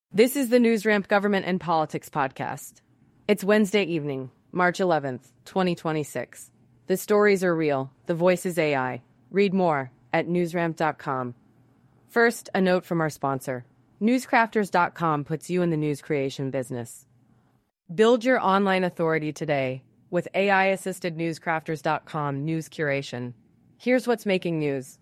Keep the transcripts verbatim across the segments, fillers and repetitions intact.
This is the NewsRamp Government and Politics podcast. It's Wednesday evening, March eleventh, twenty twenty-six. The stories are real. The voice is A I. Read more at newsramp dot com. First, a note from our sponsor. newscrafters dot com puts you in the news creation business. Build your online authority today with A I-assisted newscrafters dot com news curation. Here's what's making news.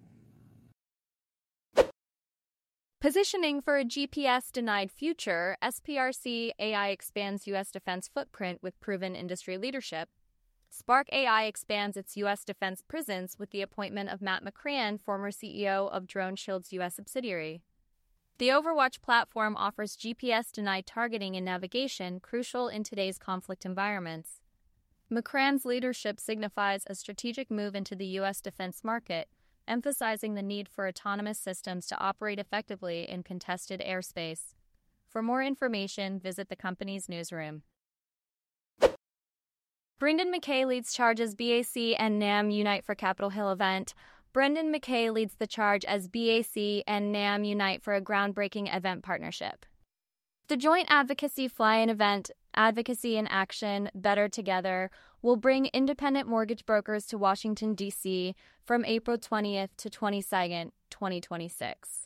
Positioning for a G P S-denied future, S P R C A I expands U S defense footprint with proven industry leadership. Spark A I expands its U S defense presence with the appointment of Matt McCrann, former C E O of DroneShield's U S subsidiary. The Overwatch platform offers G P S-denied targeting and navigation, crucial in today's conflict environments. McCrann's leadership signifies a strategic move into the U S defense market, emphasizing the need for autonomous systems to operate effectively in contested airspace. For more information, visit the company's newsroom. Brendan McKay leads charge as B A C and NAM Unite for Capitol Hill event. Brendan McKay leads the charge as B A C and NAM Unite for a groundbreaking event partnership. The joint advocacy fly-in event, Advocacy in Action, Better Together, will bring independent mortgage brokers to Washington, D C from April twentieth to twenty-second, twenty twenty-six.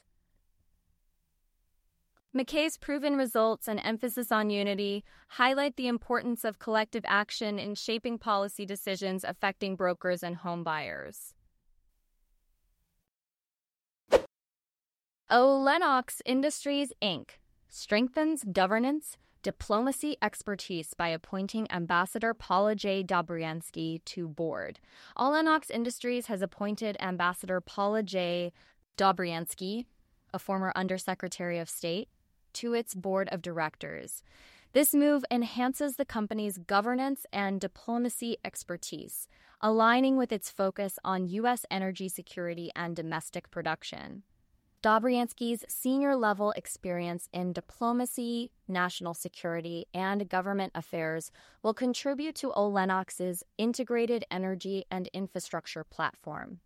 McKay's proven results and emphasis on unity highlight the importance of collective action in shaping policy decisions affecting brokers and home buyers. Olenox Industries, Incorporated strengthens governance, diplomacy expertise by appointing Ambassador Paula J. Dobriansky to board. Olenox Industries has appointed Ambassador Paula J. Dobriansky, a former Undersecretary of State, to its board of directors. This move enhances the company's governance and diplomacy expertise, aligning with its focus on U S energy security and domestic production. Dobriansky's senior-level experience in diplomacy, national security, and government affairs will contribute to Olenox's integrated energy and infrastructure platform.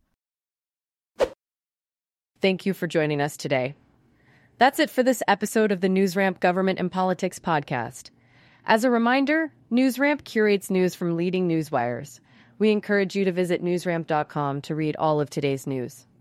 Thank you for joining us today. That's it for this episode of the NewsRamp Government and Politics podcast. As a reminder, NewsRamp curates news from leading news wires. We encourage you to visit newsramp dot com to read all of today's news.